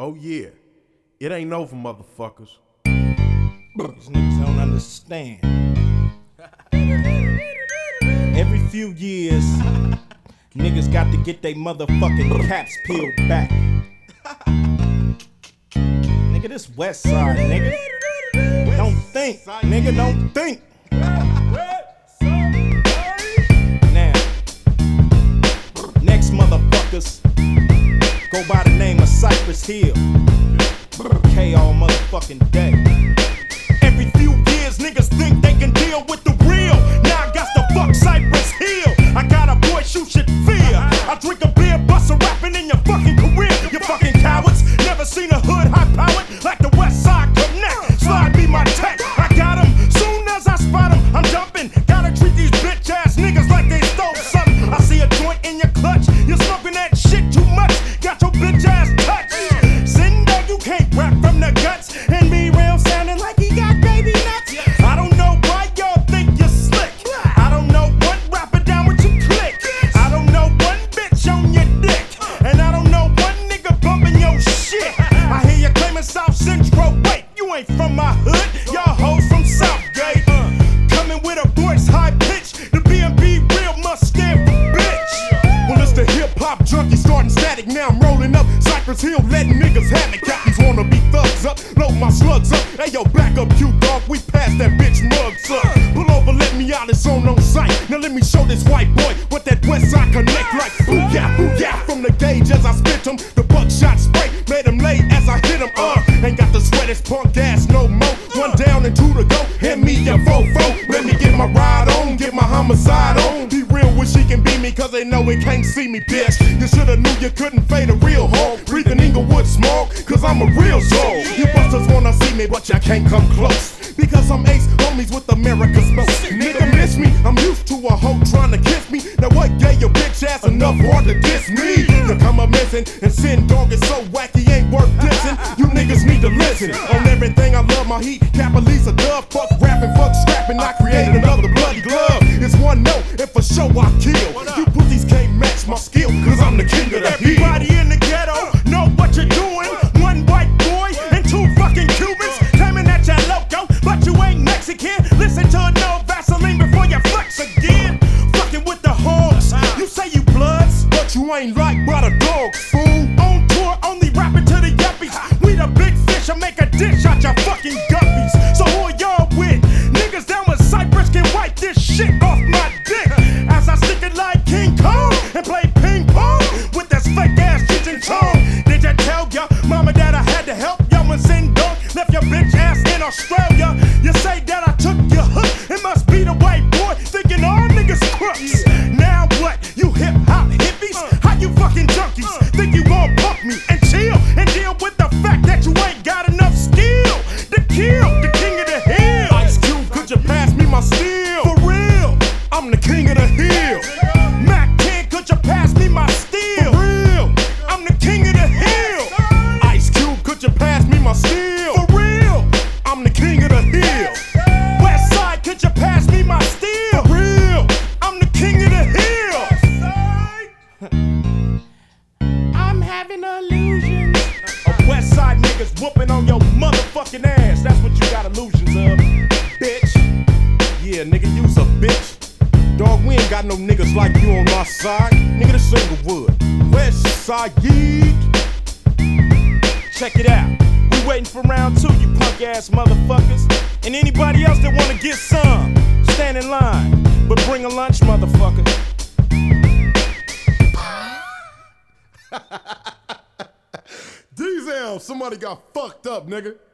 Oh yeah, it ain't over, motherfuckers. These niggas don't understand. Every few years, niggas got to get they motherfucking caps peeled back. Nigga, this West Side, nigga. Don't think, nigga, don't think. Now, next motherfuckers go by the name of Cypress Hill. K all motherfucking day. Every few years, niggas think they can deal with the real. Now I got to fuck Cypress Hill. I got a voice you should fear. I drink a beer, bust a rapping in your fucking career. You fucking cowards, never seen a hood high-powered like the West Side Connect. Slide me my tech, I got him. Soon as I spot him, I'm jumping. Gotta treat these bitch-ass niggas like they stole something. I see a joint in your clutch, you're smoking that shit too much. Got your bitch-ass touch. Sitting there, you can't rap from the guts. And me real sounding like he got baby nuts. I don't know why y'all think you're slick. I don't know what rapper down with your click. I don't know one bitch on your dick. And I don't know one nigga bumping your shit. I hear you claiming South Central. Wait, you ain't from my hood. Y'all hoes from Southgate. Coming with a voice high pitch. The B&B real must stand for bitch. Well, it's the hip-hop junkie starting static. Now I'm rolling up Cypress Hill, letting niggas have it. Got these wanna be thugs up, load my slugs up. Hey yo, back up, cute dog, we passed that bitch mugs up. Pull over, let me out, it's on sight. Now let me show this white boy what that West Side Connect like. Booyah, from the gauge as I spit him. The buckshot spray made him late as I hit him. Ain't got the sweat, it's punk ass no more. One down and two to go, hand me your fofo. Let me get my ride on, get my homicide on. Be real when she can be me, cause they know it can't see me, bitch. You shoulda knew you couldn't fade a real hog. Breathing Inglewood smoke, cause I'm a real soul. You busters wanna see me, but ya can't come close. Because I'm ace homies with America's most. Nigga miss me, I'm used to a hoe trying to kiss me. Now what gave your bitch ass enough hard to diss me? You come a missing, and sin dog is so wacky, ain't worth dissing. You niggas need to listen. On everything I love my heat, Capalisa dub. Fuck rapping, fuck scrapping, I created another bloody glove. It's one note, and for sure I kill. You pussies can't match my skill, cause I'm the king of the hill. Everybody in the ghetto know what you're doing. One white boy and two fucking Cubans claiming that you're loco, but you ain't Mexican. Listen to no Vaseline before you flex again. Fucking with the hogs, you say you bloods, but you ain't like by the dogs, fool. On tour, only rapping to the yuppies. We the big fish and make a dish out your fucking guppies. So who are y'all with? Niggas down with Cypress can wipe this shit off my dick. As I stick it like King Kong and play ping pong with this fake ass Cheech and Chong. Did ya tell ya mama that I had to help ya when Sin Dog left your bitch ass in Australia? You say that I took your hook, it must be the white boy thinking all niggas crooks. Now what, you hip hop hippies? How you fucking junkies think you gon' punk me and chill and deal with the fact that you ain't got enough skill to kill the king of the hill? Ice Cube, could you pass me my steel? For real, I'm the king of the hill. Mac 10, could you pass me my steel? For real, I'm the king of the hill. Ice Cube, could you pass me my steel? For real, I'm the king of the hill. West Side, could you pass me my steel? For real, I'm the king of the hill. I'm having illusions of West Side niggas whooping on your motherfucking ass. That's what you got illusions of, bitch. Yeah, nigga, you's a bitch. Dog, we ain't got no niggas like you on our side. Nigga, this Inglewood. West Side, yeet. Check it out. We waiting for round 2, you punk ass motherfuckers. And anybody else that wanna get some, stand in line. But bring a lunch, motherfucker. Diesel, somebody got fucked up, nigga.